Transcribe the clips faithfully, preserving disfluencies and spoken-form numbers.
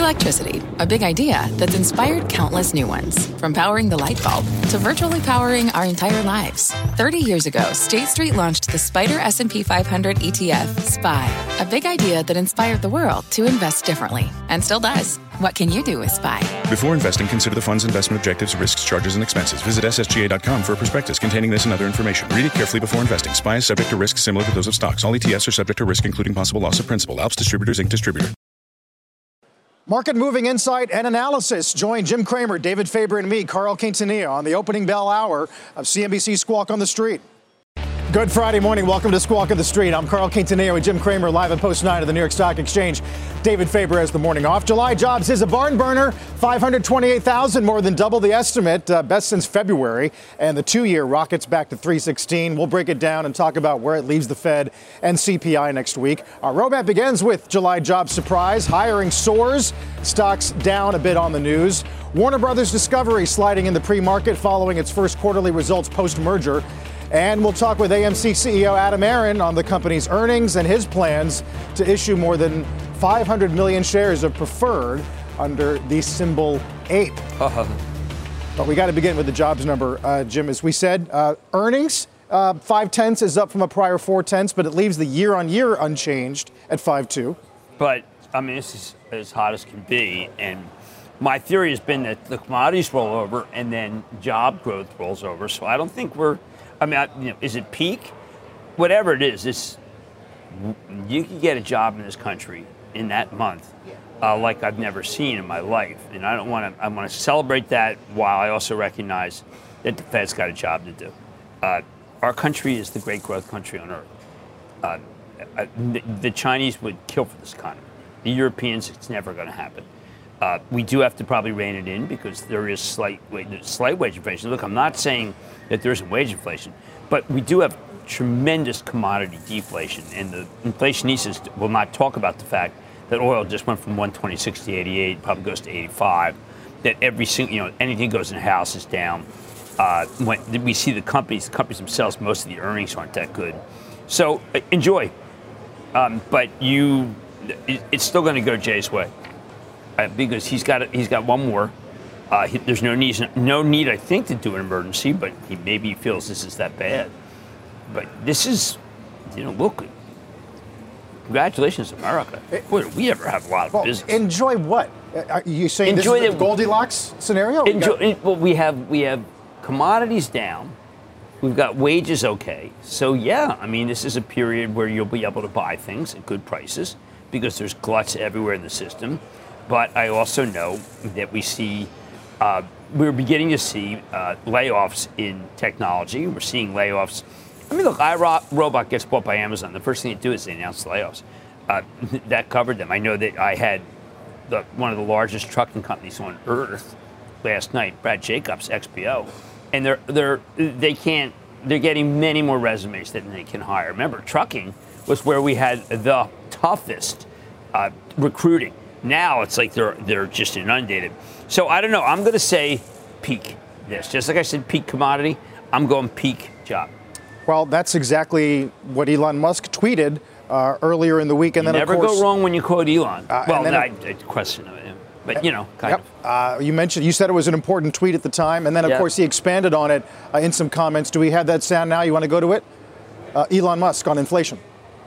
Electricity, a big idea that's inspired countless new ones. From powering the light bulb to virtually powering our entire lives. thirty years ago, State Street launched the Spider S and P five hundred E T F, S P Y, a big idea that inspired the world to invest differently, and still does. What can you do with S P Y? Before investing, consider the fund's investment objectives, risks, charges, and expenses. Visit S S G A dot com for a prospectus containing this and other information. Read it carefully before investing. S P Y is subject to risks similar to those of stocks. All E T Fs are subject to risk, including possible loss of principal. Alps Distributors, Incorporated distributor. Market moving insight and analysis. Join Jim Cramer, David Faber, and me, Carl Quintanilla, on the opening bell hour of C N B C Squawk on the Street. Good Friday morning. Welcome to Squawk on the Street. I'm Carl Quintanilla with Jim Cramer live at Post nine of the New York Stock Exchange. David Faber has the morning off. July jobs is a barn burner. five hundred twenty-eight thousand, more than double the estimate, uh, best since February. And the two-year rockets back to three sixteen. We'll break it down and talk about where it leaves the Fed and C P I next week. Our roadmap begins with July jobs surprise. Hiring soars. Stocks down a bit on the news. Warner Brothers Discovery sliding in the pre-market following its first quarterly results post-merger. And we'll talk with A M C C E O Adam Aron on the company's earnings and his plans to issue more than five hundred million shares of preferred under the symbol A P E. Uh-huh. But we got to begin with the jobs number, uh, Jim. As we said, uh, earnings, uh, five tenths is up from a prior four tenths, but it leaves the year-on-year unchanged at five two. But, I mean, this is as hot as can be, and my theory has been that the commodities roll over and then job growth rolls over, so I don't think we're I mean, I, you know, is it peak? Whatever it is, it's, you can get a job in this country in that month uh, like I've never seen in my life. And I don't want to, I want to celebrate that while I also recognize that the Fed's got a job to do. Uh, our country is the great growth country on earth. Uh, the, the Chinese would kill for this economy. The Europeans, it's never going to happen. Uh, we do have to probably rein it in because there is slight, slight wage inflation. Look, I'm not saying that there isn't wage inflation, but we do have tremendous commodity deflation, and the inflationistas will not talk about the fact that oil just went from one twenty-six to eighty-eight, probably goes to eighty-five. That every single, you know, anything goes in the house is down. Uh, when we see the companies, the companies themselves, most of the earnings aren't that good. So uh, enjoy, um, but you, it, it's still going to go Jay's way. Uh, because he's got he's got one more. Uh, he, there's no need, no need, I think, to do an emergency, but he maybe feels this is that bad. But this is, you know, look. Congratulations, America. Boy, did we ever have a lot of well, business. Enjoy what? Are you saying enjoy this is the Goldilocks scenario? Enjoy. Well, we have we have commodities down. We've got wages okay. So yeah, I mean, this is a period where you'll be able to buy things at good prices because there's gluts everywhere in the system. But I also know that we see, uh, we're beginning to see uh, layoffs in technology. We're seeing layoffs. I mean, look, iRobot gets bought by Amazon. The first thing they do is they announce layoffs. Uh, that covered them. I know that I had the, one of the largest trucking companies on earth last night, Brad Jacobs, X P O, and they're they're they can't. They're getting many more resumes than they can hire. Remember, trucking was where we had the toughest uh, recruiting. Now it's like they're they're just inundated. So I don't know. I'm going to say peak this. Just like I said peak commodity, I'm going peak job. Well, that's exactly what Elon Musk tweeted uh, earlier in the week. And you then, never of course, go wrong when you quote Elon. Uh, well, then, I, I question him. But, you know, kind yep. of. Uh, you mentioned, you said it was an important tweet at the time. And then, of yeah. course, he expanded on it uh, in some comments. Do we have that sound now? You want to go to it? Uh, Elon Musk on inflation.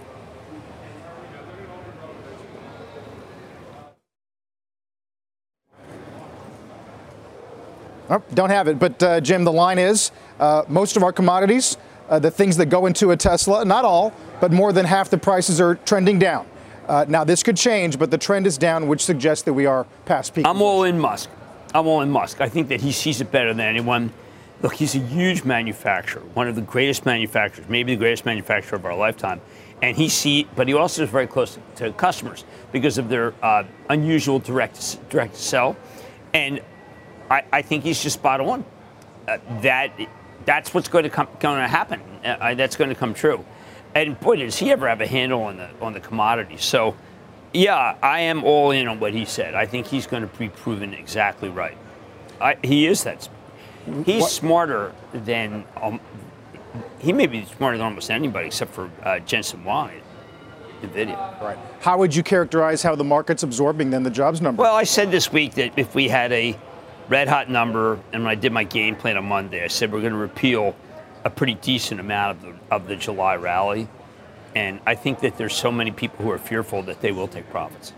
Oh, don't have it. But, uh, Jim, the line is uh, most of our commodities, uh, the things that go into a Tesla, not all, but more than half the prices are trending down. Uh, now, this could change, but the trend is down, which suggests that we are past peak. I'm all in Musk. I'm all in Musk. I think that he sees it better than anyone. Look, he's a huge manufacturer, one of the greatest manufacturers, maybe the greatest manufacturer of our lifetime. And he see, but he also is very close to, to customers because of their uh, unusual direct direct sell. And I, I think he's just spot on. Uh, that that's what's going to come going to happen. Uh, that's going to come true. And boy, does he ever have a handle on the on the commodities. So, yeah, I am all in on what he said. I think he's going to be proven exactly right. I, he is that. He's what? smarter than um, he may be smarter than almost anybody except for uh, Jensen Huang. NVIDIA. Right. How would you characterize how the market's absorbing then the jobs number? Well, I said this week that if we had a red hot number, and when I did my game plan on Monday, I said we're going to repeal a pretty decent amount of the, of the July rally. And I think that there's so many people who are fearful that they will take profits.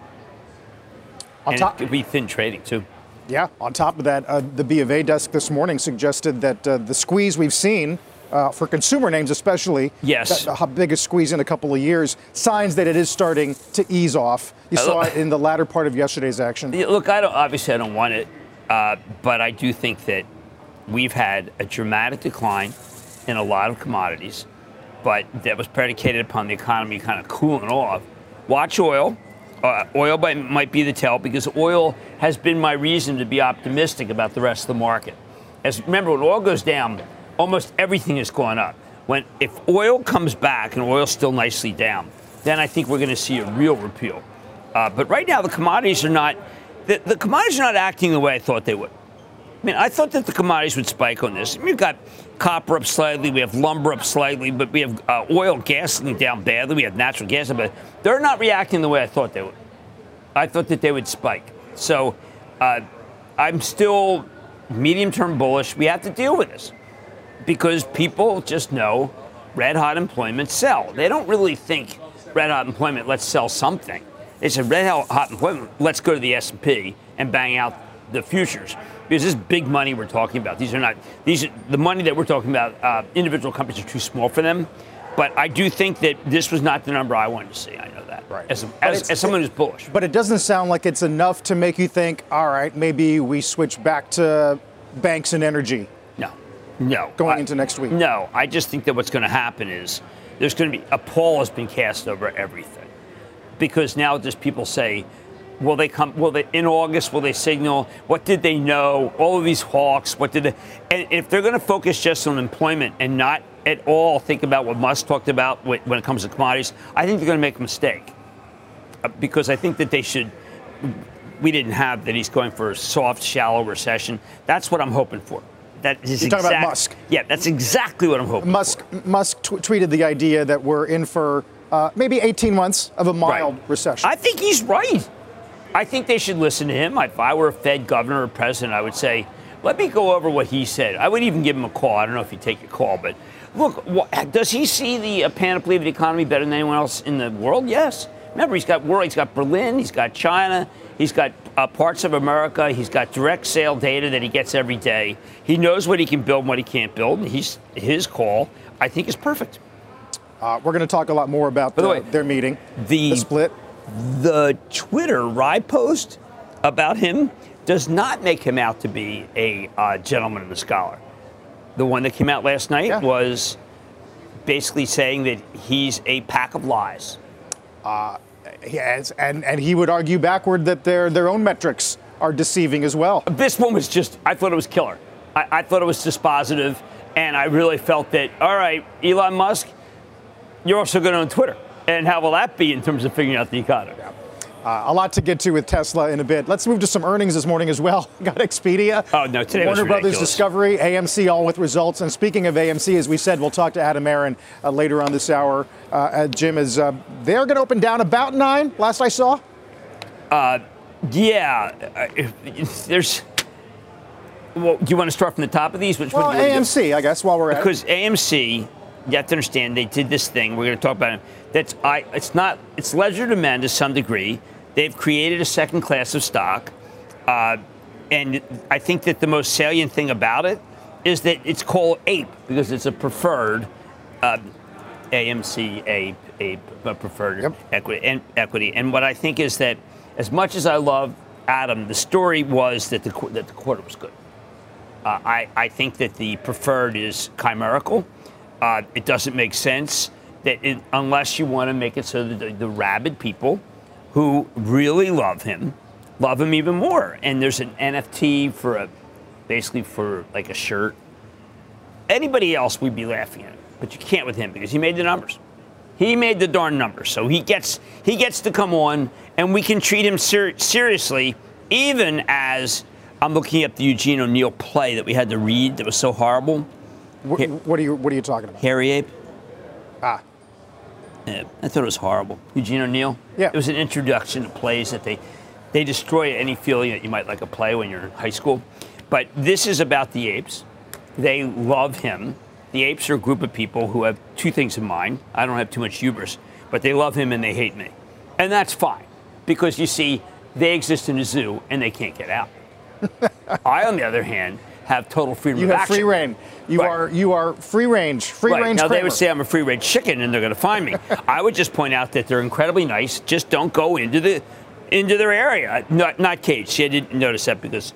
On and top- it could be thin trading, too. Yeah, on top of that, uh, the B of A desk this morning suggested that uh, the squeeze we've seen, uh, for consumer names especially, yes, the biggest squeeze in a couple of years, signs that it is starting to ease off. You uh, saw look, it in the latter part of yesterday's action. Look, I don't, obviously I don't want it, uh, but I do think that we've had a dramatic decline in a lot of commodities, but that was predicated upon the economy kind of cooling off. Watch oil. Uh, oil by, might be the tell, because oil has been my reason to be optimistic about the rest of the market. As remember, when oil goes down, almost everything is going up. When if oil comes back and oil's still nicely down, then I think we're going to see a real repeal. Uh, but right now, the commodities are not the, the commodities are not acting the way I thought they would. I mean, I thought that the commodities would spike on this. We've got copper up slightly, we have lumber up slightly, but we have uh, oil, gasoline down badly, we have natural gas, but they're not reacting the way I thought they would. I thought that they would spike. So uh, I'm still medium-term bullish. We have to deal with this because people just know red-hot employment sell. They don't really think red-hot employment, let's sell something. They said red-hot employment, let's go to the S and P and bang out the futures. Because this big money we're talking about, these are not, these are, the money that we're talking about, uh, individual companies are too small for them. But I do think that this was not the number I wanted to see. I know that. Right. As, as, as someone who's bullish. But it doesn't sound like it's enough to make you think, all right, maybe we switch back to banks and energy. No. No. Going I, into next week. No. I just think that what's going to happen is there's going to be, a pall has been cast over everything. Because now just people say, will they come, will they, in August, will they signal? What did they know? All of these hawks, what did they, and if they're going to focus just on employment and not at all think about what Musk talked about when it comes to commodities, I think they're going to make a mistake. Because I think that they should, we didn't have that he's going for a soft, shallow recession. That's what I'm hoping for. That is You're talking exact, about Musk. Yeah, that's exactly what I'm hoping Musk, for. Musk t- tweeted the idea that we're in for uh, maybe eighteen months of a mild right. recession. I think he's right. I think they should listen to him. If I were a Fed governor or president, I would say, let me go over what he said. I would even give him a call. I don't know if he'd take a call, but look, what, does he see the uh, panoply of the economy better than anyone else in the world? Yes. Remember, he's got world, he's got Berlin, he's got China, he's got uh, parts of America, he's got direct sale data that he gets every day. He knows what he can build and what he can't build. And he's, his call, I think, is perfect. Uh, we're going to talk a lot more about By the the, way, their meeting, the, the split. The Twitter Rye post about him does not make him out to be a uh, gentleman and a scholar. The one that came out last night yeah. was basically saying that he's a pack of lies. Uh, yes, and, and he would argue backward that their their own metrics are deceiving as well. This one was just, I thought it was killer. I, I thought it was dispositive, and I really felt that, all right, Elon Musk, you're also going to own Twitter. And how will that be in terms of figuring out the economy? Yeah. Uh, a lot to get to with Tesla in a bit. Let's move to some earnings this morning as well. Got Expedia. Oh, no, today Warner was Brothers ridiculous. Discovery, A M C, all with results. And speaking of A M C, as we said, we'll talk to Adam Aron uh, later on this hour. Uh, Jim, is uh, they're going to open down about nine, last I saw? Uh, yeah. If, if there's. Well, do you want to start from the top of these? Which well, one A M C, I guess, while we're at it. Because A M C, you have to understand, they did this thing. We're going to talk about it. That's I. It's not. It's ledger demand to some degree. They've created a second class of stock, uh, and I think that the most salient thing about it is that it's called A P E because it's a preferred uh, A M C, A P E, a preferred yep. equity, and equity. And what I think is that, as much as I love Adam, the story was that the that the quarter was good. Uh, I I think that the preferred is chimerical. Uh, it doesn't make sense. That it, unless you want to make it so that the, the rabid people who really love him, love him even more. And there's an N F T for a, basically for like a shirt. Anybody else, we'd be laughing at it, but you can't with him because he made the numbers. He made the darn numbers, so he gets he gets to come on, and we can treat him ser- seriously, even as I'm looking at the Eugene O'Neill play that we had to read that was so horrible. What, what are you What are you talking about? Hairy Ape. Ah. Yeah, I thought it was horrible. Eugene O'Neill? Yeah. It was an introduction to plays that they, they destroy any feeling that you might like a play when you're in high school. But this is about the Apes. They love him. The Apes are a group of people who have two things in mind. I don't have too much hubris, but they love him and they hate me. And that's fine, because you see, they exist in a zoo and they can't get out. I, on the other hand, have total freedom you of have action. free reign. You Right. are you are free range, free Right. range. Now, Kramer. they would say I'm a free range chicken and they're going to find me. I would just point out that they're incredibly nice. Just don't go into the into their area. Not not caged. I didn't notice that because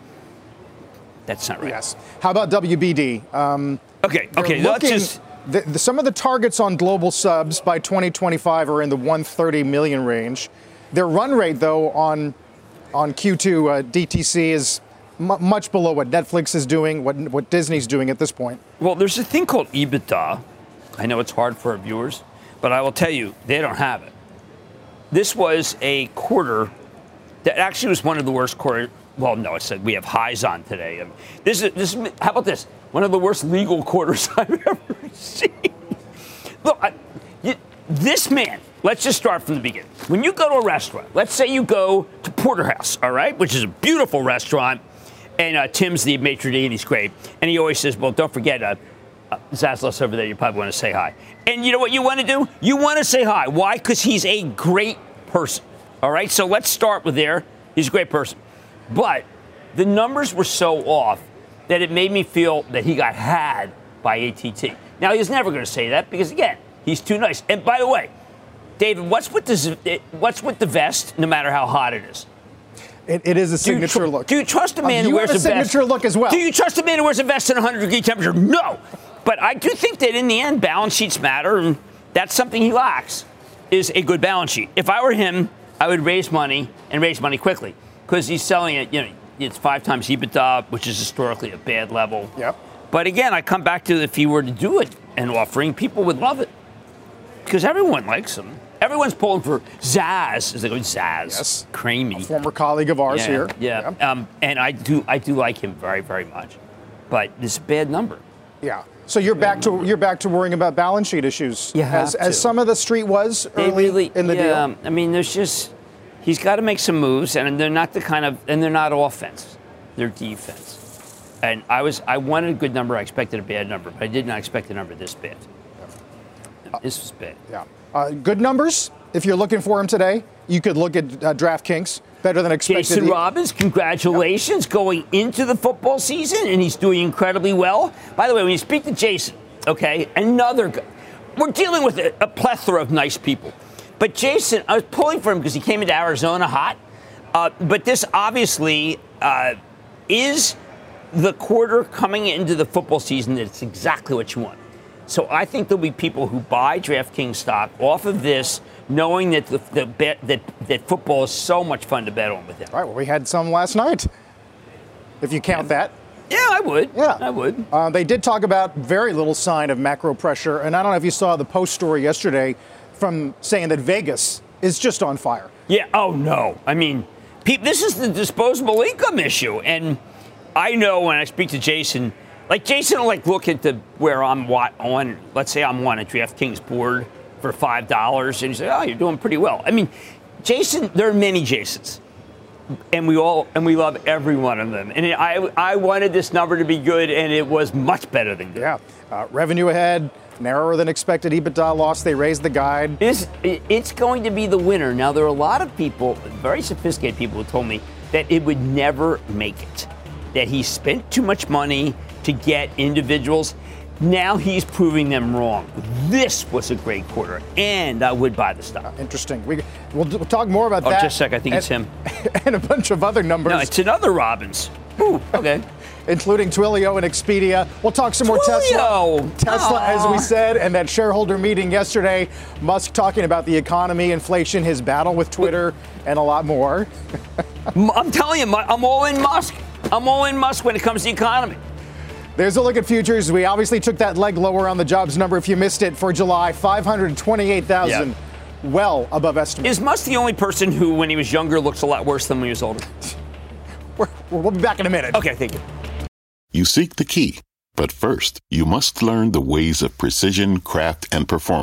that's not right. Yes. How about W B D? Um, Okay. Okay. they're Let's looking- just. the, the, some of the targets on global subs by twenty twenty-five are in the one hundred thirty million range. Their run rate, though, on on Q two uh, D T C is m- much below what Netflix is doing, what what Disney's doing at this point. Well, there's a thing called EBITDA. I know it's hard for our viewers, but I will tell you, they don't have it. This was a quarter that actually was one of the worst quarters. Well, no, I said we have highs on today. I mean, this is this. Is, how about this? One of the worst legal quarters I've ever seen. Look, I, you, this man. Let's just start from the beginning. When you go to a restaurant, let's say you go to Porterhouse, all right, which is a beautiful restaurant, and uh, Tim's the maitre d', and he's great, and he always says, "Well, don't forget, uh, uh, Zaslos over there. You probably want to say hi." And you know what you want to do? You want to say hi. Why? Because he's a great person. All right. So let's start with there. He's a great person. But the numbers were so off that it made me feel that he got had by A T T. Now, he's never going to say that because, again, he's too nice. And by the way, David, what's with the, what's with the vest, no matter how hot it is? It, it is a signature do you, look. Do you trust a man uh, who wears a a vest? signature look as well. Do you trust a man who wears a vest in one hundred degree temperature? No. But I do think that in the end, balance sheets matter, and that's something he lacks, is a good balance sheet. If I were him, I would raise money and raise money quickly because he's selling it, you know, it's five times EBITDA, which is historically a bad level. Yep. But again, I come back to if he were to do it and offering, people would love it because everyone likes him. Everyone's pulling for Zaz. Is it going Zaz? Yes. Creamy. A former colleague of ours yeah, here. Yeah. Yeah. Um, and I do, I do like him very, very much. But this is a bad number. Yeah. So you're back to you're back to worrying about balance sheet issues, You have as to. as some of the street was They early really, in the yeah, deal. I mean, there's just he's got to make some moves, and they're not the kind of, and they're not offense, they're defense. And I was, I wanted a good number, I expected a bad number, but I did not expect a number this bad. This was bad. Yeah. Uh, good numbers. If you're looking for him today, you could look at uh, DraftKings. Better than expected. Jason Robbins, congratulations, yep. going into the football season, and he's doing incredibly well. By the way, when you speak to Jason, okay, another guy, we're dealing with a, a plethora of nice people. But Jason, I was pulling for him because he came into Arizona hot. Uh, but this obviously uh, is the quarter coming into the football season that's exactly what you want. So I think there'll be people who buy DraftKings stock off of this, knowing that the, the bet that, that football is so much fun to bet on with him. All right. Well, we had some last night, if you count that. Yeah, I would. Yeah, I would. Uh, they did talk about very little sign of macro pressure, and I don't know if you saw the Post story yesterday from saying that Vegas is just on fire. Yeah. Oh no. I mean, pe- this is the disposable income issue, and I know when I speak to Jason. Like, Jason will, like, look at the where I'm on, let's say I'm on a DraftKings board for five dollars, and he's like, oh, you're doing pretty well. I mean, Jason, there are many Jasons, and we all, and we love every one of them. And it, I I wanted this number to be good, and it was much better than good. Yeah. Uh, revenue ahead, narrower than expected EBITDA loss. They raised the guide. It's, it's going to be the winner. Now, there are a lot of people, very sophisticated people, who told me that it would never make it, that he spent too much money to get individuals. Now he's proving them wrong. This was a great quarter, and I would buy the stock. Interesting. We, we'll, we'll talk more about oh, that. just a sec. I think and, it's him. And a bunch of other numbers. No, it's another Robbins. Ooh, okay. Including Twilio and Expedia. We'll talk some more Twilio. Tesla. Tesla, Aww. as we said, and that shareholder meeting yesterday. Musk talking about the economy, inflation, his battle with Twitter, and a lot more. I'm telling you, I'm all in Musk. I'm all in Musk when it comes to the economy. There's a look at futures. We obviously took that leg lower on the jobs number. If you missed it for July, five hundred twenty-eight thousand, yeah. Well above estimate. Is Musk the only person who, when he was younger, looks a lot worse than when he was older? We're, we'll be back in a minute. Okay, thank you. You seek the key, but first, you must learn the ways of precision, craft, and performance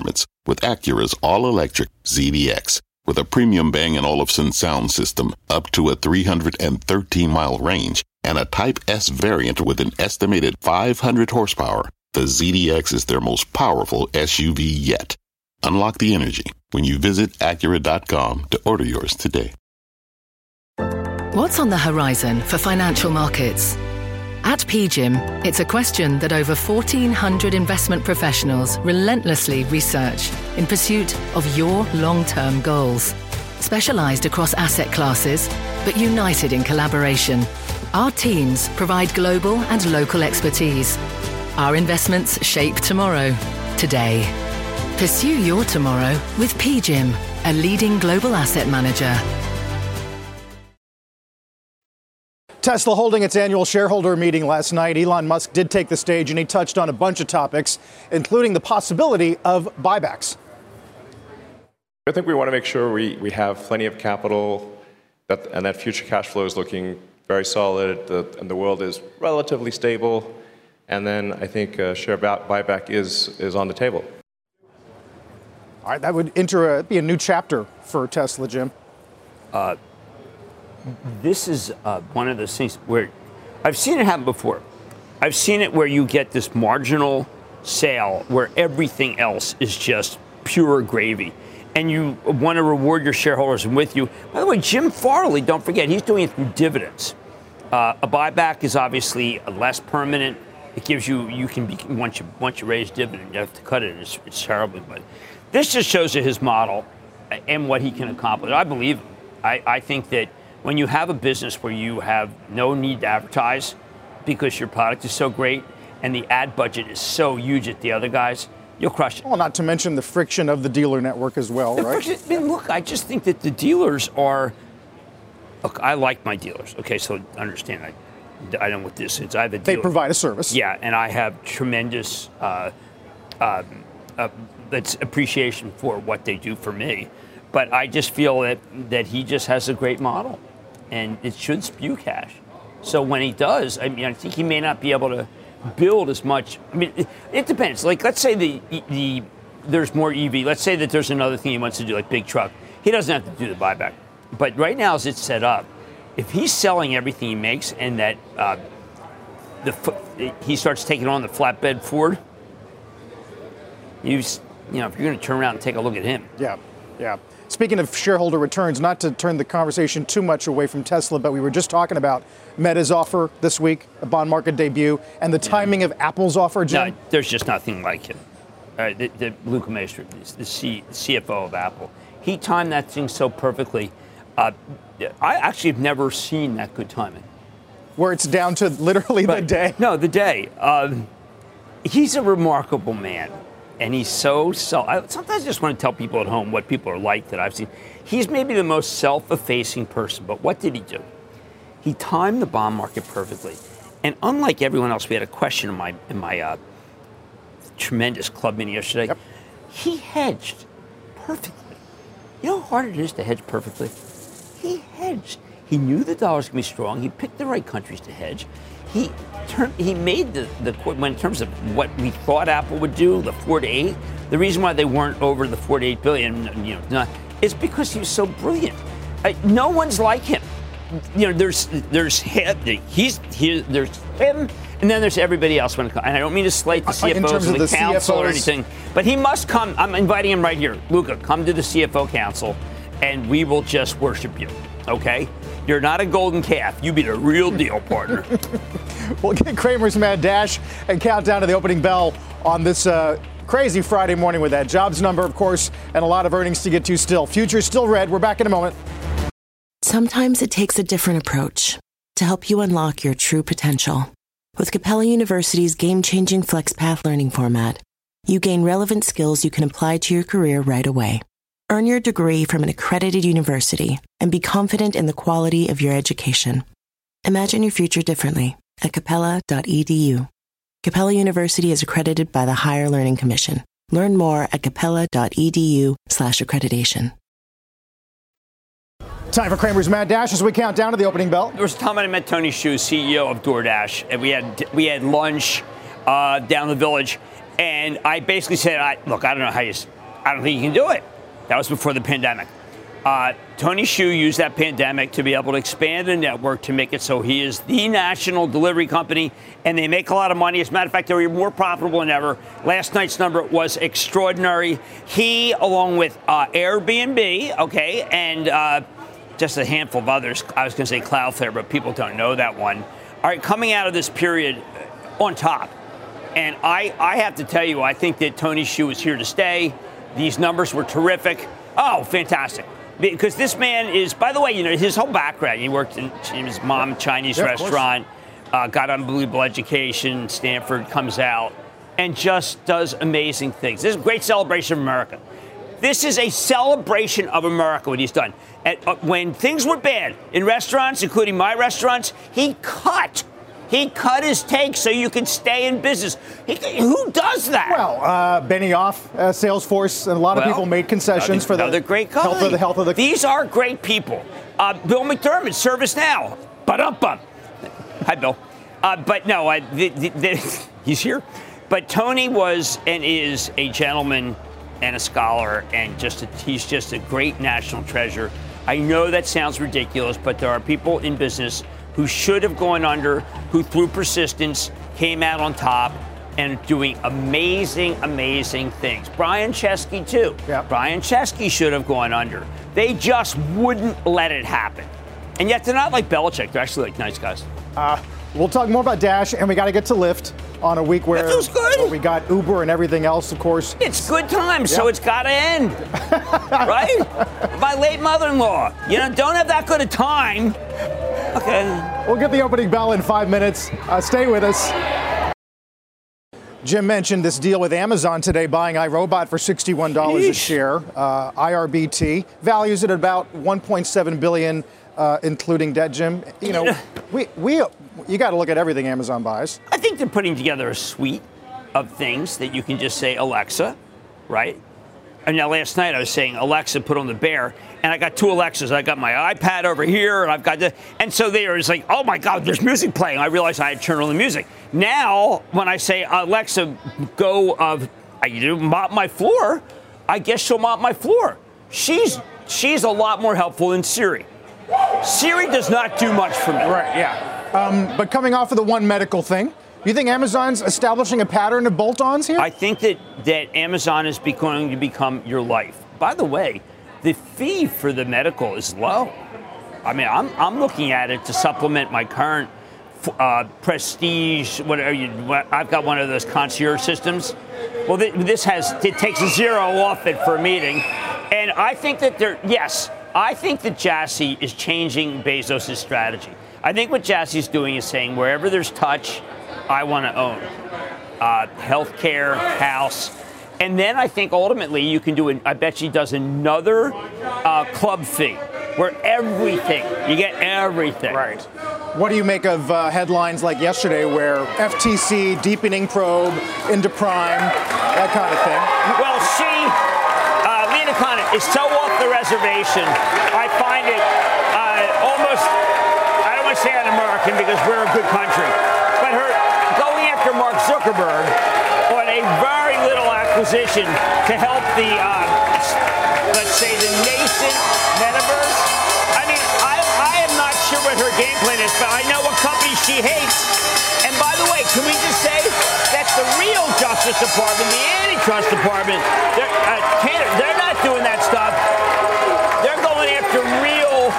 with Acura's all-electric Z D X. With a premium Bang & Olufsen sound system up to a three hundred thirteen mile range and a Type S variant with an estimated five hundred horsepower, the Z D X is their most powerful S U V yet. Unlock the energy when you visit Acura dot com to order yours today. What's on the horizon for financial markets? At P G I M, it's a question that over fourteen hundred investment professionals relentlessly research in pursuit of your long-term goals. Specialized across asset classes, but united in collaboration, our teams provide global and local expertise. Our investments shape tomorrow, today. Pursue your tomorrow with P G I M, a leading global asset manager. Tesla holding its annual shareholder meeting last night. Elon Musk did take the stage and he touched on a bunch of topics, including the possibility of buybacks. I think we want to make sure we, we have plenty of capital that, and that future cash flow is looking very solid the, and the world is relatively stable. And then I think uh, share buyback is, is on the table. All right, that would enter a, be a new chapter for Tesla, Jim. Uh, This is uh, one of those things where I've seen it happen before. I've seen it where you get this marginal sale where everything else is just pure gravy. And you want to reward your shareholders and with you. By the way, Jim Farley, don't forget, he's doing it through dividends. Uh, a buyback is obviously less permanent. It gives you, you can be, once you, once you raise dividend, you have to cut it. It's, it's terrible. But this just shows you his model and what he can accomplish. I believe him. I, I think that when you have a business where you have no need to advertise because your product is so great and the ad budget is so huge at the other guys, you'll crush it. Well, not to mention the friction of the dealer network as well, the right? Friction, I mean, look, I just think that the dealers are, look, I like my dealers. Okay, so understand, I, I don't know what this is. I have a They dealer. provide a service. Yeah, and I have tremendous uh, uh, uh, that's appreciation for what they do for me. But I just feel that, that he just has a great model. And it should spew cash. So when he does, I mean, I think he may not be able to build as much. I mean, it, it depends. Like, let's say the the there's more E V. Let's say that there's another thing he wants to do, like big truck. He doesn't have to do the buyback. But right now, as it's set up, if he's selling everything he makes and that uh, the he starts taking on the flatbed Ford, you you know, if you're going to turn around and take a look at him. Yeah, yeah. Speaking of shareholder returns, not to turn the conversation too much away from Tesla, but we were just talking about Meta's offer this week, a bond market debut, and the timing yeah. of Apple's offer, Jim. No, there's just nothing like it. Uh, the, the Luca Maestri, the C, C F O of Apple, he timed that thing so perfectly. Uh, I actually have never seen that good timing. Where it's down to literally but, the day. No, the day. Um, he's a remarkable man. And he's so, so I, sometimes I just want to tell people at home what people are like that I've seen. He's maybe the most self-effacing person, but what did he do? He timed the bond market perfectly. And unlike everyone else, we had a question in my in my uh, tremendous club meeting yesterday. Yep. He hedged perfectly. You know how hard it is to hedge perfectly? He hedged. He knew the dollar's going to be strong. He picked the right countries to hedge. He turned, he made the, the when in terms of what we thought Apple would do, the four to eight. The reason why they weren't over the four to eight billion, you know, not, is because he was so brilliant. Uh, no one's like him. You know, there's there's him, he's he, there's him, and then there's everybody else. When it comes, and I don't mean to slate the C F Os or the, the council C F Os. Or anything, but he must come. I'm inviting him right here, Luca. Come to the C F O council, and we will just worship you. Okay? You're not a golden calf. You be the real deal, partner. We'll get Cramer's Mad Dash and countdown to the opening bell on this uh, crazy Friday morning with that jobs number, of course, and a lot of earnings to get to still. Future's still red. We're back in a moment. Sometimes it takes a different approach to help you unlock your true potential. With Capella University's game-changing FlexPath learning format, you gain relevant skills you can apply to your career right away. Earn your degree from an accredited university and be confident in the quality of your education. Imagine your future differently at capella dot e d u. Capella University is accredited by the Higher Learning Commission. Learn more at capella dot e d u slash accreditation. Time for Cramer's Mad Dash as we count down to the opening bell. There was a time when I met Tony Xu, C E O of DoorDash, and we had we had lunch uh, down the village, and I basically said, I, "Look, I don't know how you I don't think he can do it. That was before the pandemic. Uh, Tony Xu used that pandemic to be able to expand the network to make it so he is the national delivery company, and they make a lot of money. As a matter of fact, they're more profitable than ever. Last night's number was extraordinary. He, along with uh, Airbnb, okay, and uh, just a handful of others, I was going to say Cloudflare, but people don't know that one, all right, coming out of this period on top. And I, I have to tell you, I think that Tony Xu is here to stay. These numbers were terrific. Oh, fantastic. Because this man is, by the way, you know, his whole background, he worked in his mom Chinese yeah, restaurant, uh, got unbelievable education, Stanford, comes out, and just does amazing things. This is a great celebration of America. This is a celebration of America, what he's done. And, uh, when things were bad in restaurants, including my restaurants, he cut. He cut his take so you could stay in business. He, who does that? Well, uh, Benioff, uh, Salesforce, and a lot of well, people made concessions for the great health of the health of the. These are great people. Uh, Bill McDermott, ServiceNow. Ba-dum-bum. Hi, Bill. Uh, but no, I, the, the, the, he's here. But Tony was and is a gentleman and a scholar, and just a, he's just a great national treasure. I know that sounds ridiculous, but there are people in business who should have gone under, who through persistence came out on top and doing amazing, amazing things. Brian Chesky, too. Yep. Brian Chesky should have gone under. They just wouldn't let it happen. And yet they're not like Belichick. They're actually like nice guys. Uh, we'll talk more about Dash, and we got to get to Lyft on a week where, that feels good. where we got Uber and everything else, of course. It's good times, yep. So it's got to end. Right? My late mother-in-law. You know, don't have that good a time. Okay. We'll get the opening bell in five minutes. Uh, stay with us. Jim mentioned this deal with Amazon today, buying iRobot for sixty-one dollars Yeesh. a share. Uh, I R B T values it at about one point seven billion dollars, uh, including debt, Jim. You know, we we you got to look at everything Amazon buys. I think they're putting together a suite of things that you can just say, Alexa, right? And now last night I was saying, Alexa, put on the bear. And I got two Alexas. I got my iPad over here, and I've got the. And so there is like, oh my God, there's music playing. I realized I had turned on the music. Now, when I say, Alexa, go, uh, I do mop my floor, I guess she'll mop my floor. She's she's a lot more helpful than Siri. Siri does not do much for me. Right, yeah. Um, but coming off of the One Medical thing, you think Amazon's establishing a pattern of bolt-ons here? I think that, that Amazon is going to become your life. By the way, the fee for the medical is low. I mean, I'm I'm looking at it to supplement my current uh, Prestige. Whatever you, I've got one of those concierge systems. Well, th- this has it takes a zero off it for a meeting, and I think that there. Yes, I think that Jassy is changing Bezos' strategy. I think what Jassy's doing is saying wherever there's touch, I want to own. Uh, healthcare, house. And then I think ultimately you can do it. I bet she does another uh, club fee where everything, you get everything. Right. What do you make of uh, headlines like yesterday where F T C deepening probe into Prime, that kind of thing? Well, she, uh, Lena Conant, is so off the reservation. I find it uh, almost, I don't want to say un-American because we're a good country, but her going after Mark Zuckerberg on a very little acquisition to help the, um, let's say, the nascent metaverse. I mean, I, I am not sure what her game plan is, but I know what company she hates. And by the way, can we just say that the real Justice Department, the Antitrust Department, they're, uh, Canada, they're not doing that stuff. They're going after real.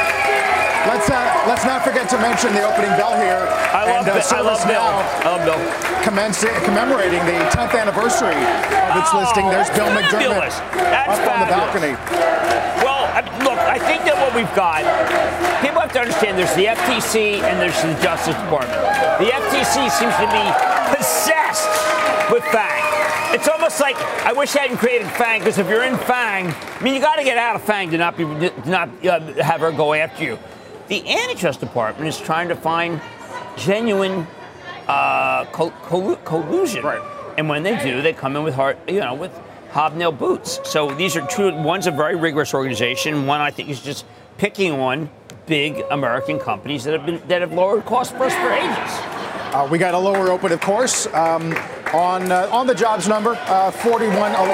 Let's uh, let's not forget to mention the opening bell here. I love, and, uh, I love Bill. I love Bill. Commence, commemorating the tenth anniversary of its oh, listing. There's Bill McDermott that's up on the balcony. Well, I, look, I think that what we've got, people have to understand there's the F T C and there's the Justice Department. The F T C seems to be possessed with FANG. It's almost like I wish I hadn't created FANG, because if you're in FANG, I mean, you got to get out of FANG to not be to not uh, have her go after you. The Antitrust Department is trying to find genuine uh, col- col- collusion, right? And when they do, they come in with hard, you know, with hobnail boots. So these are two. One's a very rigorous organization. One, I think, is just picking on big American companies that have been that have lowered costs for us for ages. Uh, we got a lower open, of course, um, on uh, on the jobs number, uh, forty-one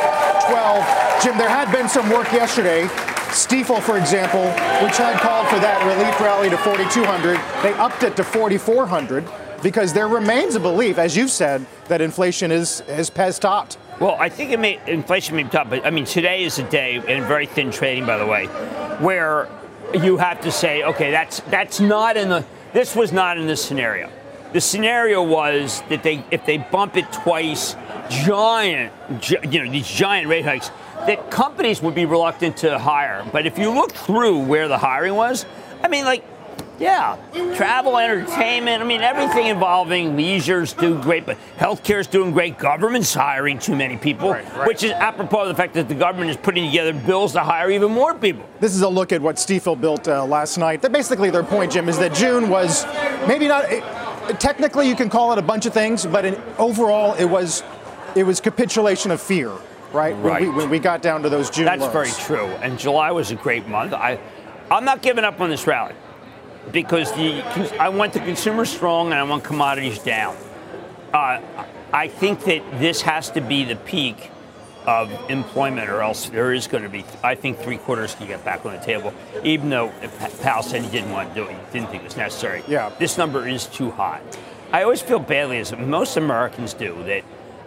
twelve. Jim, there had been some work yesterday. Stifel, for example, which had called for that relief rally to forty-two hundred, they upped it to forty-four hundred because there remains a belief, as you've said, that inflation is has, has topped. Well, I think it may, inflation may be top, but I mean, today is a day, and very thin trading, by the way, where you have to say, okay, that's that's not in the, this was not in this scenario. The scenario was that they, if they bump it twice, giant, you know, these giant rate hikes, that companies would be reluctant to hire. But if you look through where the hiring was, I mean, like, yeah, travel, entertainment, I mean, everything involving leisure's doing great, but healthcare's doing great. Government's hiring too many people, right, right. which is apropos of the fact that the government is putting together bills to hire even more people. This is a look at what Stifel built uh, last night. That basically their point, Jim, is that June was maybe not, it, technically you can call it a bunch of things, but in, overall it was it was capitulation of fear, right? Right. When we, when we got down to those June That's lows. very true. And July was a great month. I, I'm not giving up on this rally, because the I want the consumer strong and I want commodities down. Uh, I think that this has to be the peak of employment, or else there is going to be, I think, three quarters to get back on the table, even though Powell said he didn't want to do it, he didn't think it was necessary. Yeah. This number is too high. I always feel badly, as most Americans do, that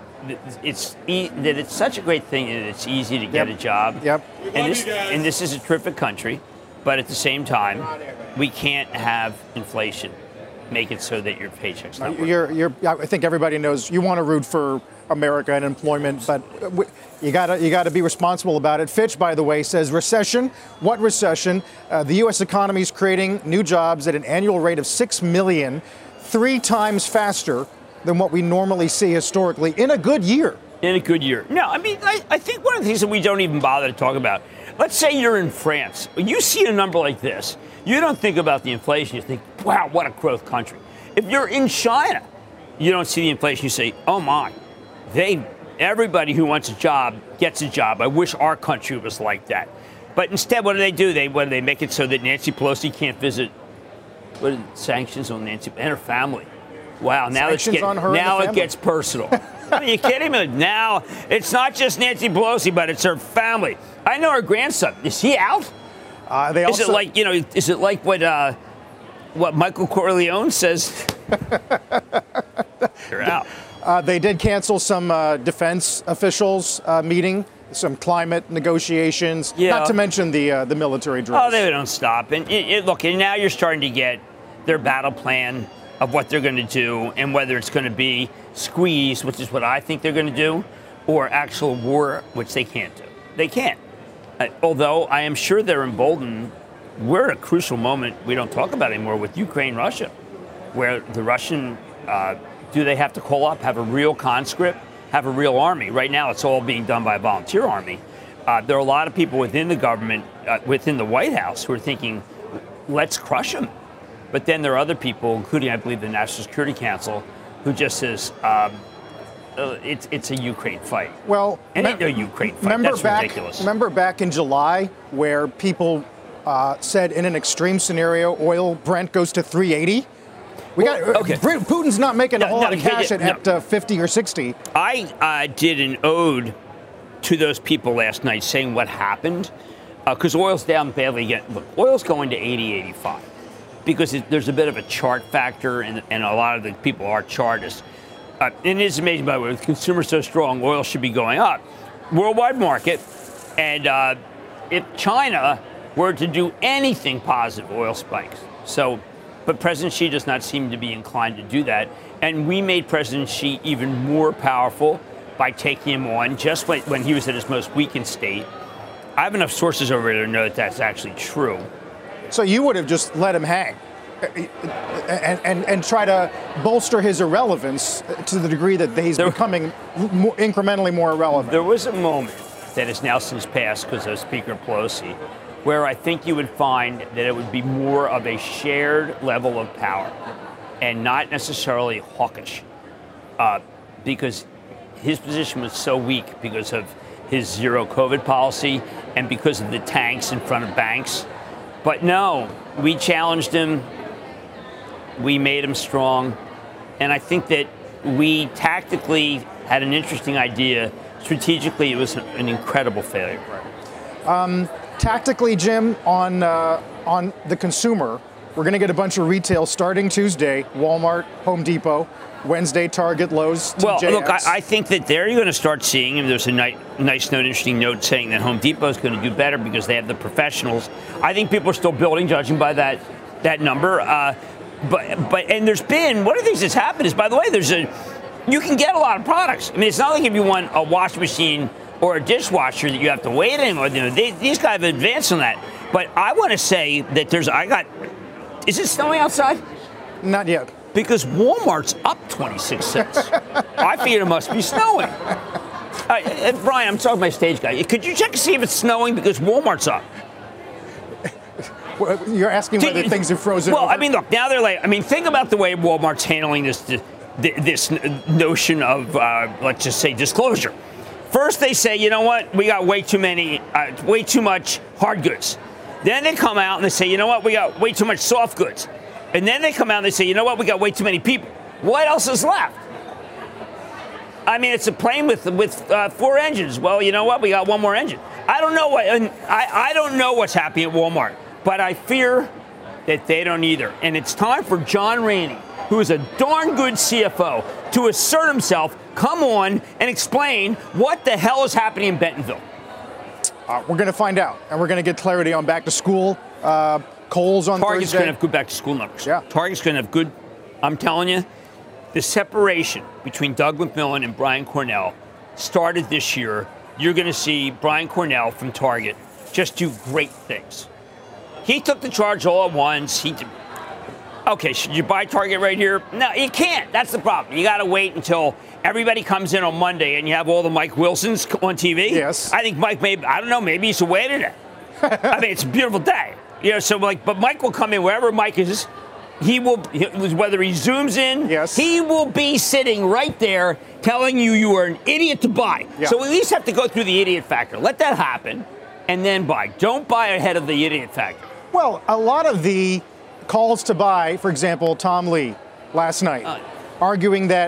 it's e- that it's such a great thing that it's easy to get yep. a job. Yep. And this, and this is a terrific country, but at the same time, we can't have inflation make it so that your paycheck's not working. You're, you're, I think everybody knows you want to root for America and employment, but you got you got to be responsible about it. Fitch, by the way, says recession. What recession? Uh, the U S economy is creating new jobs at an annual rate of six million, three times faster than what we normally see historically in a good year. In a good year. No, I mean, I, I think one of the things that we don't even bother to talk about, let's say you're in France. When you see a number like this, you don't think about the inflation. You think, wow, what a growth country. If you're in China, you don't see the inflation. You say, oh, my, they, everybody who wants a job gets a job. I wish our country was like that. But instead, what do they do? They what do they make it so that Nancy Pelosi can't visit? What are the sanctions on Nancy and her family? Wow, now, it's get, on her now and the it gets personal. Are you kidding me? Now it's not just Nancy Pelosi, but it's her family. I know her grandson. Is he out? Uh, they also, is it like, you know, is it like what uh, what Michael Corleone says? You're out. Uh, they did cancel some uh, defense officials uh, meeting, some climate negotiations, yeah. not to mention the uh, the military drills. Oh, they don't stop. And it, it, look, and now you're starting to get their battle plan of what they're going to do, and whether it's going to be squeeze, which is what I think they're going to do, or actual war, which they can't do. They can't. Uh, although I am sure they're emboldened. We're at a crucial moment we don't talk about anymore with Ukraine, Russia, where the Russian, uh, do they have to call up, have a real conscript, have a real army? Right now it's all being done by a volunteer army. Uh, there are a lot of people within the government, uh, within the White House, who are thinking, let's crush them. But then there are other people, including, I believe, the National Security Council, who just says um, uh, it's it's a Ukraine fight. Well, and ain't no Ukraine fight. Remember That's back, ridiculous. Remember back in July where people uh, said in an extreme scenario, oil Brent goes to three eighty. We well, got okay. Putin's not making no, a whole no, lot of cash no, at, no. at uh, fifty or sixty. I uh, did an ode to those people last night, saying what happened, because uh, oil's down badly again. Look, oil's going to eighty, eighty-five. Because it, there's a bit of a chart factor, and, and a lot of the people are chartists. Uh, and it is amazing, by the way, with consumers so strong, oil should be going up. Worldwide market, and uh, if China were to do anything positive, oil spikes. So, but President Xi does not seem to be inclined to do that. And we made President Xi even more powerful by taking him on just when, when he was at his most weakened state. I have enough sources over there to know that that's actually true. So you would have just let him hang and, and, and try to bolster his irrelevance to the degree that he's there, becoming more, incrementally more irrelevant. There was a moment that has now since passed because of Speaker Pelosi, where I think you would find that it would be more of a shared level of power and not necessarily hawkish, uh, because his position was so weak because of his zero COVID policy and because of the tanks in front of banks. But no, we challenged him. We made him strong. And I think that we tactically had an interesting idea strategically, it was an incredible failure. Um, tactically, Jim, on uh, on the consumer, we're going to get a bunch of retail starting Tuesday. Walmart, Home Depot, Wednesday, Target, Lowe's, T J X. Well, look, I, I think that they're going to start seeing, and there's a nice, nice note, interesting note saying that Home Depot is going to do better because they have the professionals. I think people are still building, judging by that that number. Uh, but but and there's been one of the things that's happened is, by the way, there's a you can get a lot of products. I mean, it's not like if you want a washing machine or a dishwasher that you have to wait anymore. You know, they, these guys have advanced on that. But I want to say that there's, I got, is it snowing outside? Not yet. Because Walmart's up twenty-six cents. I figured it must be snowing. Uh, uh, Brian, I'm talking to my stage guy. Could you check to see if it's snowing because Walmart's up? You're asking whether Did, things are frozen Well, over? I mean, look, now they're like, I mean, think about the way Walmart's handling this this notion of, uh, let's just say, disclosure. First, they say, you know what, we got way too many, uh, way too much hard goods. Then they come out and they say, you know what, we got way too much soft goods. And then they come out and they say, you know what, we got way too many people. What else is left? I mean, it's a plane with with uh, four engines. Well, you know what, we got one more engine. I don't know what, and I, I don't know what's happening at Walmart, but I fear that they don't either. And it's time for John Rainey, who is a darn good C F O, to assert himself, come on and explain what the hell is happening in Bentonville. Uh, we're going to find out, and we're going to get clarity on back to school. Uh, Kohl's on Target's Thursday. going to have good back to school numbers. Yeah. Target's going to have good, I'm telling you, the separation between Doug McMillon and Brian Cornell started this year. You're going to see Brian Cornell from Target just do great things. He took the charge all at once. He did, okay, should you buy Target right here? No, you can't. That's the problem. You got to wait until everybody comes in on Monday and you have all the Mike Wilsons on T V. Yes. I think Mike, maybe, I don't know, maybe he's away today. I mean, it's a beautiful day. You know, so like, but Mike will come in wherever Mike is. He will, whether he zooms in, yes. he will be sitting right there telling you you are an idiot to buy. Yeah. So we at least have to go through the idiot factor. Let that happen and then buy. Don't buy ahead of the idiot factor. Well, a lot of the calls to buy, for example, Tom Lee last night, uh, arguing that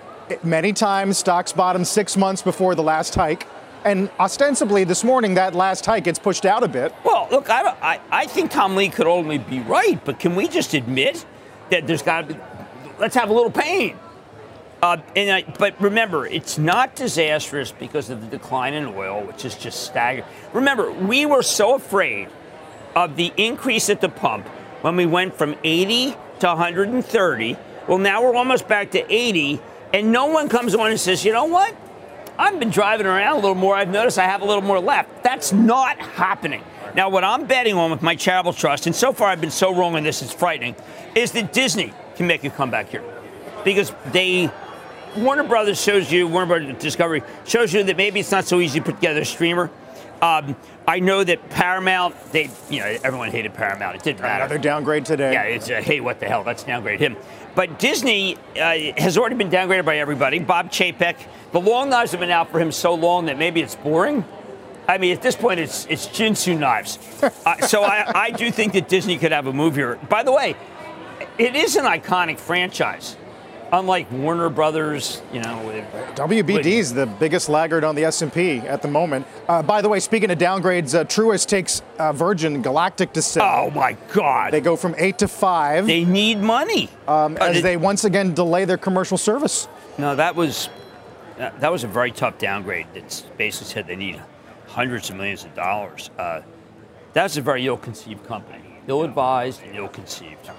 many times stocks bottom six months before the last hike. And ostensibly this morning, that last hike gets pushed out a bit. Well, look, I, don't, I, I think Tom Lee could only be right, but can we just admit that there's got to be, let's have a little pain. Uh, and I, but remember, it's not disastrous because of the decline in oil, which is just staggering. Remember, we were so afraid of the increase at the pump when we went from eighty to one hundred thirty. Well, now we're almost back to eighty, and no one comes on and says, you know what? I've been driving around a little more. I've noticed I have a little more left. That's not happening. Now, what I'm betting on with my charitable trust, and so far I've been so wrong on this, it's frightening, is that Disney can make a comeback here. Because they, Warner Brothers shows you, Warner Brothers Discovery shows you that maybe it's not so easy to put together a streamer. Um, I know that Paramount, they, you know, everyone hated Paramount. It didn't matter. Another downgrade today. Yeah, it's a, hey, what the hell? That's downgrade him. But Disney uh, has already been downgraded by everybody. Bob Chapek, the long knives have been out for him so long that maybe it's boring. I mean, at this point, it's it's Jinsu knives. uh, so I, I do think that Disney could have a move here. By the way, it is an iconic franchise. Unlike Warner Brothers, you know. With, W B D is the biggest laggard on the S and P at the moment. Uh, by the way, speaking of downgrades, uh, Truist takes uh, Virgin Galactic to sell. Oh, my God. They go from eight to five. They need money. Um, uh, as it, they once again delay their commercial service. No, that was that was a very tough downgrade. That basically said they need hundreds of millions of dollars. Uh, that's a very ill-conceived company. Ill-advised and ill-conceived.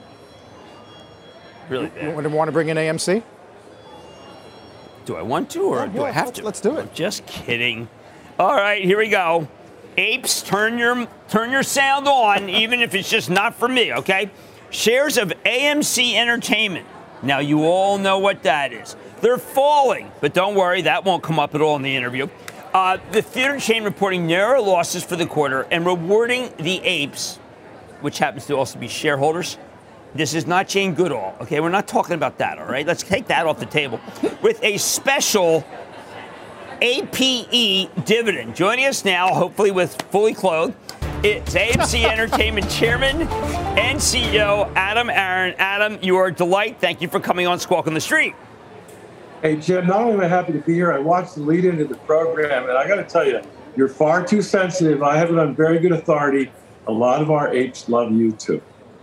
Really bad. You want to bring in A M C? Do I want to or yeah, do I have let's, to? Let's do it. I'm just kidding. All right, here we go. Apes, turn your turn your sound on, even if it's just not for me, okay? Shares of A M C Entertainment. Now, you all know what that is. They're falling, but don't worry, that won't come up at all in the interview. Uh, the theater chain reporting narrow losses for the quarter and rewarding the apes, which happens to also be shareholders. This is not Jane Goodall, okay? We're not talking about that, all right? Let's take that off the table. With a special A P E dividend. Joining us now, hopefully with fully clothed, it's A M C Entertainment Chairman and C E O Adam Aron. Adam, you are a delight. Thank you for coming on Squawk on the Street. Hey, Jim, not only am I happy to be here, I watched the lead into the program, and I got to tell you, you're far too sensitive. I have it on very good authority. A lot of our apes love you, too.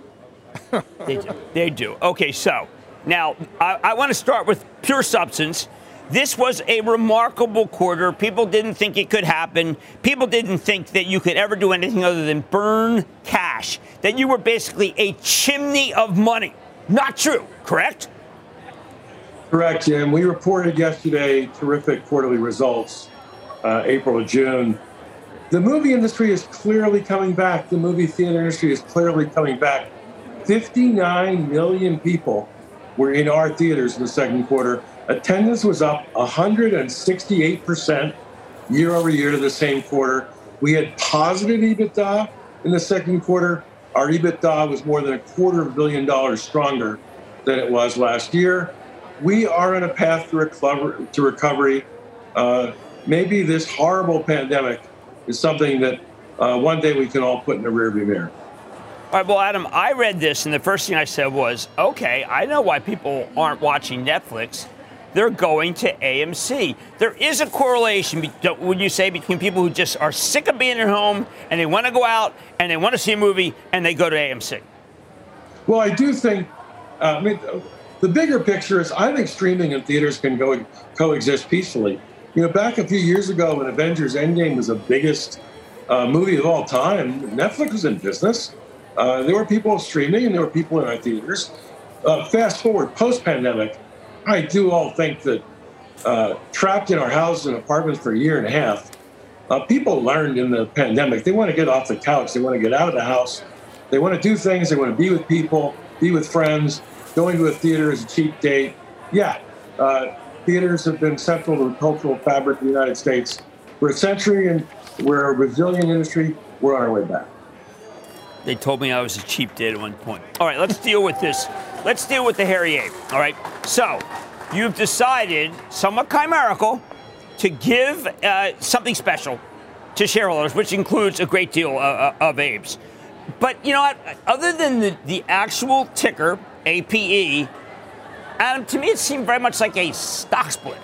They do. They do. Okay, so now I, I want to start with pure substance. This was a remarkable quarter. People didn't think it could happen. People didn't think that you could ever do anything other than burn cash, that you were basically a chimney of money. Not true, correct? Correct, Jim. We reported yesterday terrific quarterly results, uh, April to June. The movie industry is clearly coming back. The movie theater industry is clearly coming back. fifty-nine million people were in our theaters in the second quarter. Attendance was up one hundred sixty-eight percent year over year to the same quarter. We had positive EBITDA in the second quarter. Our EBITDA was more than a quarter of a billion dollars stronger than it was last year. We are on a path to recovery. To recovery. Uh, maybe this horrible pandemic is something that uh, one day we can all put in the rearview mirror. All right, well, Adam, I read this, and the first thing I said was, okay, I know why people aren't watching Netflix. They're going to A M C. There is a correlation, would you say, between people who just are sick of being at home and they want to go out and they want to see a movie and they go to A M C? Well, I do think, uh, I mean, the bigger picture is I think streaming and theaters can go coexist peacefully. You know, back a few years ago when Avengers Endgame was the biggest uh, movie of all time, Netflix was in business. Uh, there were people streaming and there were people in our theaters. Uh, fast forward, post-pandemic, I do all think that uh, trapped in our houses and apartments for a year and a half, uh, people learned in the pandemic, they want to get off the couch, they want to get out of the house, they want to do things, they want to be with people, be with friends. Going to a theater is a cheap date. Yeah, uh, theaters have been central to the cultural fabric of the United States for a century, and we're a resilient industry. We're on our way back. They told me I was a cheap date at one point. All right, let's deal with this. Let's deal with the hairy ape. All right, so you've decided, somewhat chimerical, to give uh, something special to shareholders, which includes a great deal uh, of apes. But you know what? Other than the, the actual ticker, A P E, Adam, to me it seemed very much like a stock split.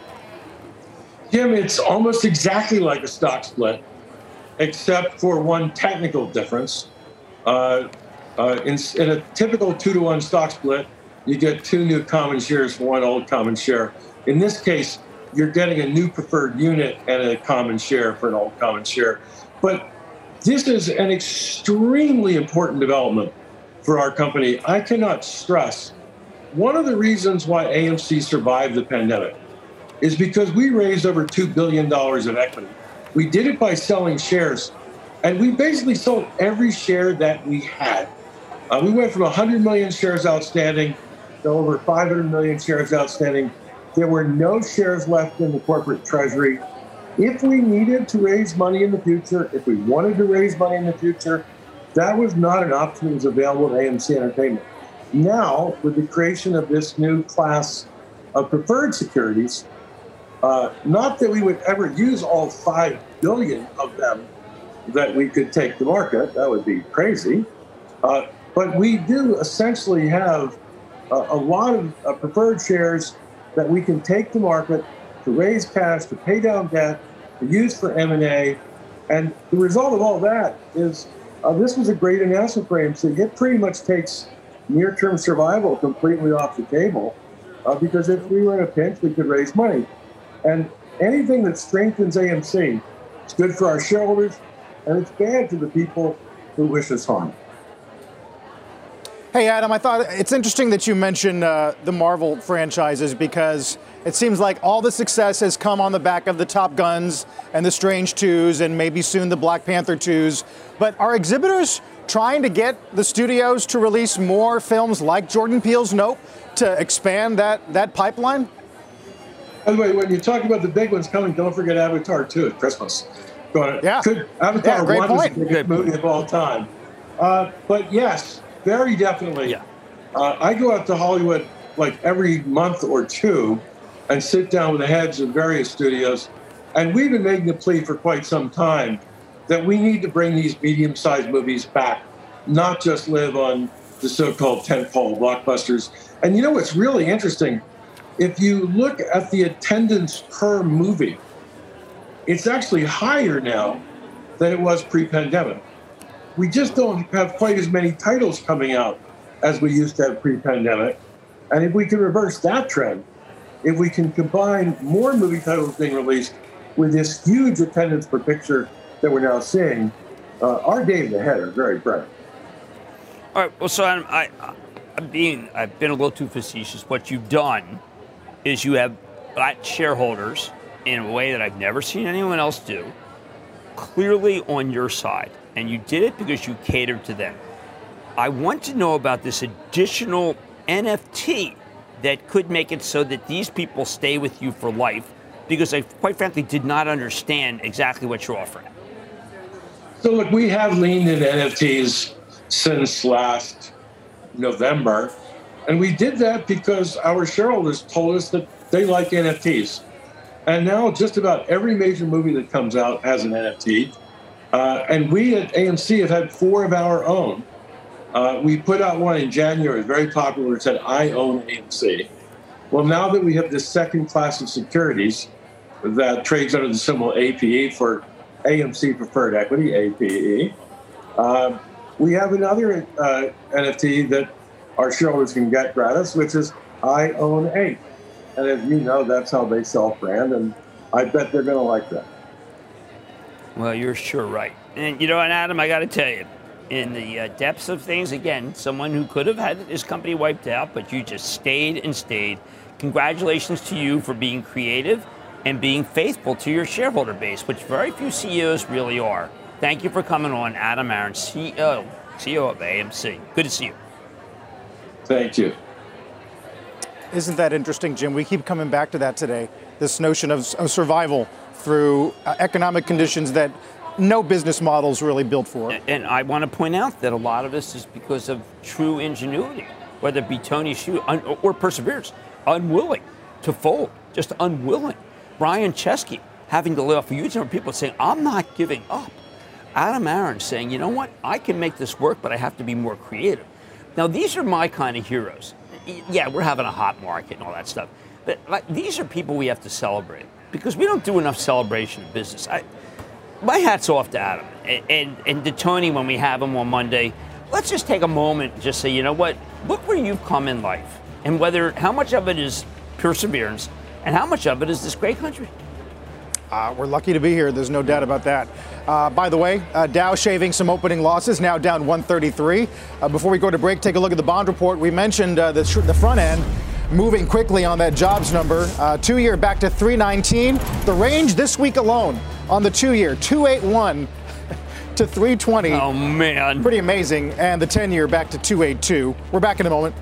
Jim, it's almost exactly like a stock split, except for one technical difference. Uh, uh, in, in a typical two to one stock split, you get two new common shares for one old common share. In this case, you're getting a new preferred unit and a common share for an old common share. But this is an extremely important development for our company. I cannot stress one of the reasons why A M C survived the pandemic is because we raised over two billion dollars of equity. We did it by selling shares, and we basically sold every share that we had. Uh, we went from one hundred million shares outstanding to over five hundred million shares outstanding. There were no shares left in the corporate treasury. If we needed to raise money in the future, if we wanted to raise money in the future, that was not an option that was available to A M C Entertainment. Now, with the creation of this new class of preferred securities, uh, not that we would ever use all five billion of them that we could take to market, that would be crazy, uh, but we do essentially have a, a lot of uh, preferred shares that we can take to market to raise cash, to pay down debt, to use for M and A. And the result of all that is uh, this was a great announcement for A M C. It pretty much takes near-term survival completely off the table uh, because if we were in a pinch, we could raise money. And anything that strengthens A M C is good for our shareholders, and it's bad to the people who wish us harm. Hey, Adam, I thought it's interesting that you mentioned uh, the Marvel franchises because it seems like all the success has come on the back of the Top Guns and the Strange Twos and maybe soon the Black Panther Twos. But are exhibitors trying to get the studios to release more films like Jordan Peele's Nope to expand that, that pipeline? By the way, when you talk about the big ones coming, don't forget Avatar two at Christmas. Yeah. Could, Avatar yeah, great one point. is the biggest movie of all time. Uh, but yes, very definitely. Yeah. Uh, I go out to Hollywood like every month or two and sit down with the heads of various studios. And we've been making the plea for quite some time that we need to bring these medium-sized movies back, not just live on the so-called tentpole blockbusters. And you know what's really interesting? if you look at the attendance per movie, it's actually higher now than it was pre-pandemic. We just don't have quite as many titles coming out as we used to have pre-pandemic. And if we can reverse that trend, if we can combine more movie titles being released with this huge attendance per picture that we're now seeing, uh, our days ahead are very bright. All right. Well, so I'm, I, I'm being, I've been a little too facetious. What you've done is you have got shareholders in a way that I've never seen anyone else do, clearly on your side. And you did it because you catered to them. I want to know about this additional N F T that could make it so that these people stay with you for life, because I quite frankly did not understand exactly what you're offering. So look, we have leaned into N F Ts since last November, and we did that because our shareholders told us that they like N F Ts. And now just about every major movie that comes out has an N F T. Uh, and we at A M C have had four of our own. Uh, we put out one in January, very popular. It said, I own A M C. Well, now that we have this second class of securities that trades under the symbol A P E for A M C Preferred Equity, A P E, uh, we have another uh, N F T that our shareholders can get gratis, which is I own eight. And as you know, that's how they self-brand, and I bet they're going to like that. Well, you're sure right. And, you know, and Adam, I got to tell you, in the uh, depths of things, again, someone who could have had his company wiped out, but you just stayed and stayed. Congratulations to you for being creative and being faithful to your shareholder base, which very few C E Os really are. Thank you for coming on, Adam Aron, C E O, C E O of A M C. Good to see you. Thank you. Isn't that interesting, Jim? We keep coming back to that today, this notion of, of survival through uh, economic conditions that no business model is really built for. And I want to point out that a lot of this is because of true ingenuity, whether it be Tony Hsu un- or Perseverance, unwilling to fold, just unwilling. Brian Chesky having to lay off a huge number of people saying, I'm not giving up. Adam Aron saying, you know what, I can make this work, but I have to be more creative. Now, these are my kind of heroes. Yeah, we're having a hot market and all that stuff. But like, these are people we have to celebrate because we don't do enough celebration in business. I, my hat's off to Adam and, and, and to Tony when we have him on Monday. Let's just take a moment and just say, you know what? Look where you've come in life and whether how much of it is perseverance and how much of it is this great country. Uh, we're lucky to be here. There's no doubt about that. Uh, by the way, uh, Dow shaving some opening losses, now down one thirty-three. Uh, before we go to break, take a look at the bond report. We mentioned uh, the, sh- the front end moving quickly on that jobs number. Uh, two-year back to three nineteen. The range this week alone on the two-year, two eighty-one to three twenty. Oh, man. Pretty amazing. And the ten-year back to two eighty-two. We're back in a moment.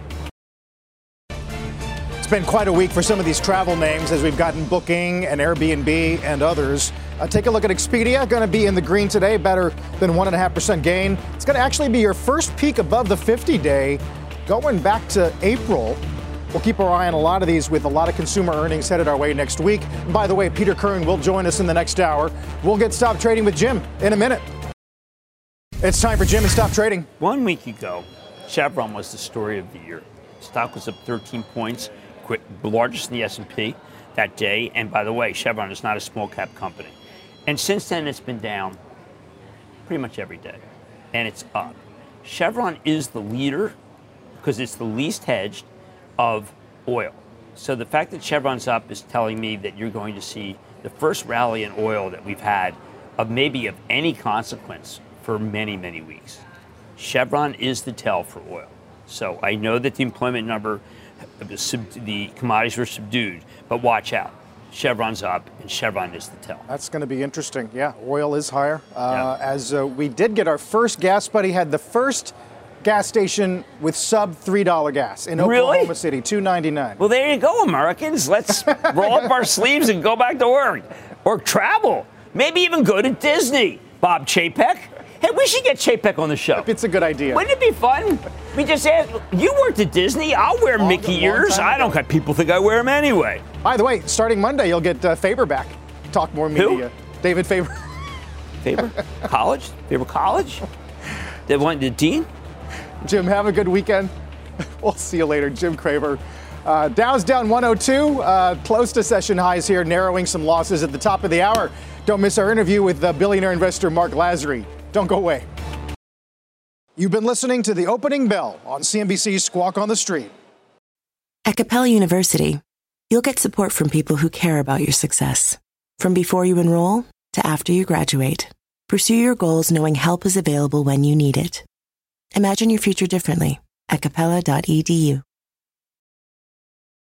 It's been quite a week for some of these travel names as we've gotten Booking and Airbnb and others. Uh, take a look at Expedia, going to be in the green today, better than one point five percent gain. It's going to actually be your first peak above the fifty-day going back to April. We'll keep our eye on a lot of these with a lot of consumer earnings headed our way next week. And by the way, Peter Curran will join us in the next hour. We'll get Stop Trading with Jim in a minute. It's time for Jim and Stop Trading. One week ago, Chevron was the story of the year. Stock was up thirteen points. Quick, largest in the S and P that day. And by the way, Chevron is not a small cap company. And since then, it's been down pretty much every day. And it's up. Chevron is the leader because it's the least hedged of oil. So the fact that Chevron's up is telling me that you're going to see the first rally in oil that we've had of maybe of any consequence for many, many weeks. Chevron is the tell for oil. So I know that the employment number, the commodities were subdued, but watch out. Chevron's up, and Chevron is the tell. That's going to be interesting. Yeah, oil is higher. Uh, yeah. As uh, we did get our first gas buddy, had the first gas station with sub three dollars gas in Oklahoma really? City, two ninety-nine. Well, there you go, Americans. Let's roll up our sleeves and go back to work or travel. Maybe even go to Disney. Bob Chapek. Hey, we should get Chapek on the show. It's a good idea. Wouldn't it be fun? We just asked, you worked at Disney. I'll wear long, Mickey long ears. I don't care. People think I wear them anyway. By the way, starting Monday, you'll get uh, Faber back. Talk More Media. Who? David Faber. Faber? College? Faber College? The one, the dean? Jim, have a good weekend. We'll see you later. Jim Cramer Uh, Dow's down one oh two, uh, close to session highs here, narrowing some losses at the top of the hour. Don't miss our interview with uh, billionaire investor Mark Lazary. Don't go away. You've been listening to The Opening Bell on C N B C's Squawk on the Street. At Capella University, you'll get support from people who care about your success. From before you enroll to after you graduate, pursue your goals knowing help is available when you need it. Imagine your future differently at capella dot e d u.